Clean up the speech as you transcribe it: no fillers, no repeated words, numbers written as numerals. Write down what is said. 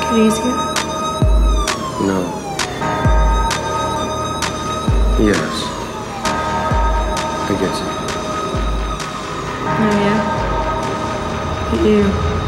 it easier? No. Yes. I get you. Oh, yeah? You do.